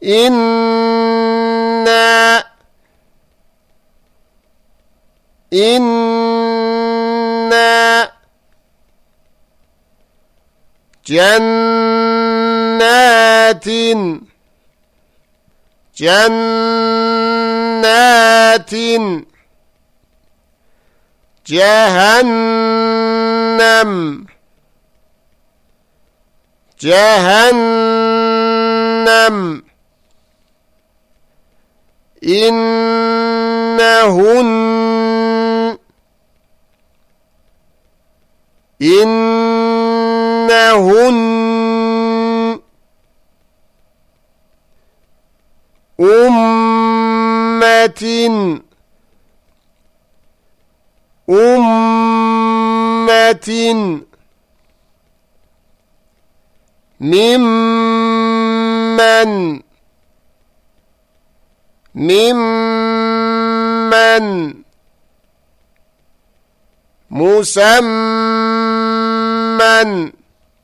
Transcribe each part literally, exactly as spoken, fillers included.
إنا إنا جنات جنات جهنم جهنم إنهن إنهن أمة أمة ممن ممن مسمى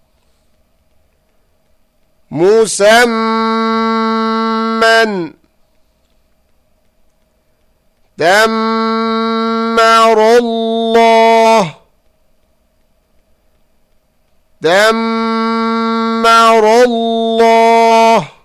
مسمى دمر الله دمر الله